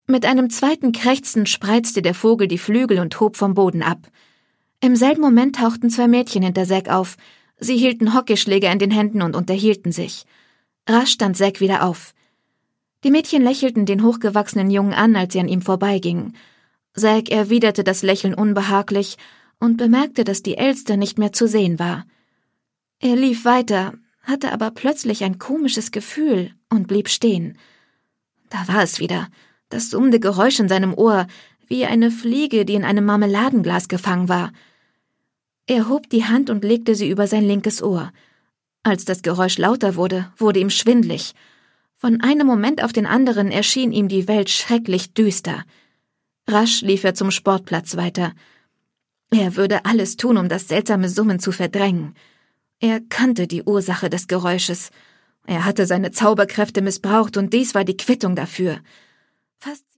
Mit einem zweiten Krächzen spreizte der Vogel die Flügel und hob vom Boden ab. Im selben Moment tauchten 2 Mädchen hinter Zack auf. Sie hielten Hockeyschläger in den Händen und unterhielten sich. Rasch stand Zack wieder auf. Die Mädchen lächelten den hochgewachsenen Jungen an, als sie an ihm vorbeigingen. Zack erwiderte das Lächeln unbehaglich und bemerkte, dass die Elster nicht mehr zu sehen war. Er lief weiter, hatte aber plötzlich ein komisches Gefühl und blieb stehen. Da war es wieder, das summende Geräusch in seinem Ohr, wie eine Fliege, die in einem Marmeladenglas gefangen war. Er hob die Hand und legte sie über sein linkes Ohr. Als das Geräusch lauter wurde, wurde ihm schwindlig. Von einem Moment auf den anderen erschien ihm die Welt schrecklich düster. Rasch lief er zum Sportplatz weiter. Er würde alles tun, um das seltsame Summen zu verdrängen. Er kannte die Ursache des Geräusches. Er hatte seine Zauberkräfte missbraucht und dies war die Quittung dafür. Fast